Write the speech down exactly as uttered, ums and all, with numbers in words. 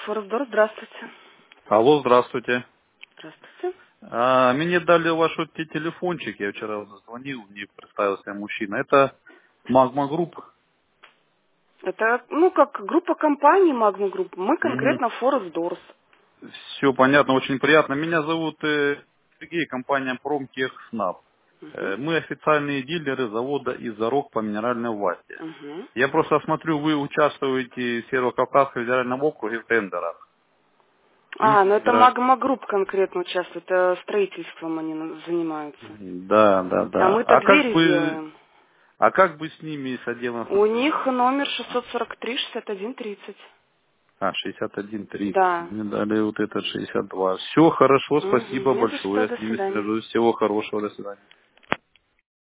Форсдор, здравствуйте. Алло, здравствуйте. Здравствуйте. А, мне дали ваш вот те- телефончик, я вчера вот звонил, мне представился мужчина. Это Магма Групп. Это, ну, как группа компаний Магна Групп. Мы конкретно Форсдорс. Все понятно, очень приятно. Меня зовут э, Сергей, компания Промтехснаб. Угу. Э, Мы официальные дилеры завода «Изорог» по минеральной вате. Угу. Я просто смотрю, вы участвуете в Северо-Кавказском федеральном округе в тендерах. А, Видите, ну это федераль- Магма Групп конкретно участвует. Это строительством они на- занимаются. Да, да, А да. мы-то А как двери бы, делаем. а как бы с ними, с отделом У них связаться? номер шестьсот сорок три шестьдесят один тридцать. А, шестьдесят один тридцать. Да. Мне дали вот этот шестьдесят два. Все хорошо, Угу. спасибо Не за что, большое. до Я с ними свидания. свяжусь. Всего хорошего, до свидания.